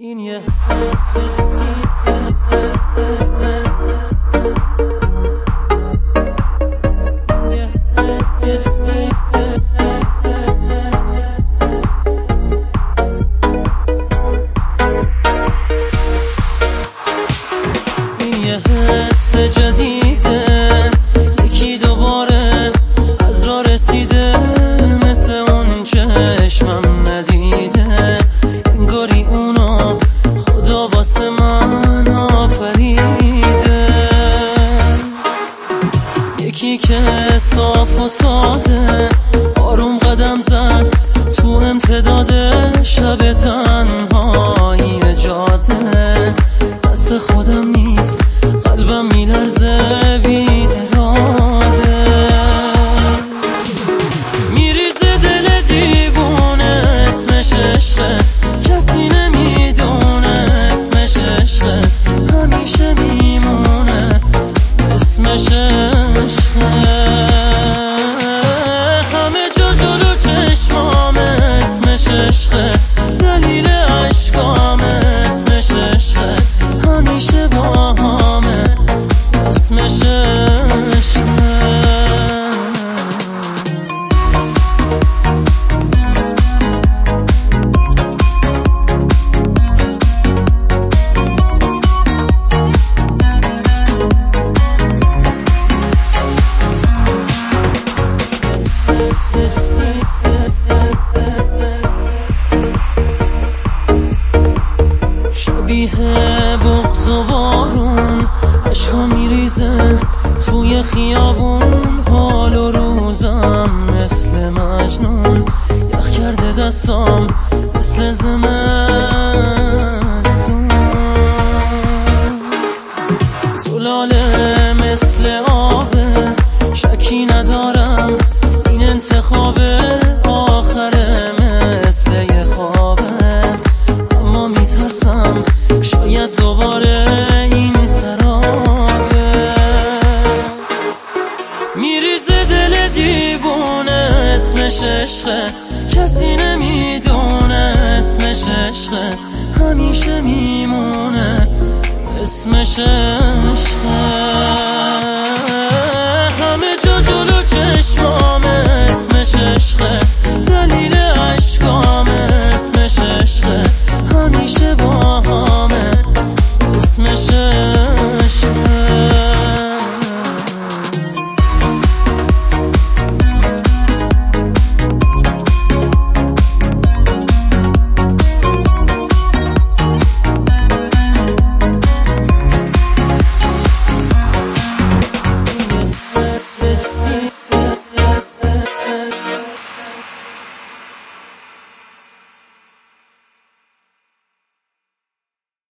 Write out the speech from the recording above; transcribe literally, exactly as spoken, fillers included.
این یه این یه حس جدیده، یکی دوباره از راه رسیده، مثل اون چشمم ندیده، انگاری اونو خدا واسه من آفریده. یکی که صاف و ساده آروم قدم زد تو امتداد شب تنهایی جاده، دست خودم نیست قلبم میلرزه بی اراده، میریزه دل دیوونه، اسمش عشقه کسی نمیدونه، اسمش عشقه همیشه میمونه، اسمش عشقه همه جا جلو چشمامه، اسمش عشقه دلیل عشقامه، اسمش عشقه همیشه با همه، اسمش عشقه. شبیه بغض و بارون عشقا میریزه توی خیابون، حال و روزم مثل مجنون، یخ کرده دستام مثل زمستون، زلاله مثل آبه شکی ندارم، این انتخاب آخره مثل یه خوابه، اما میترسم شاید دوباره این سرابه، میریزه دل دیوونه، اسمش عشقه کسی نمیدونه، اسمش عشقه همیشه میمونه، اسمش عشقه.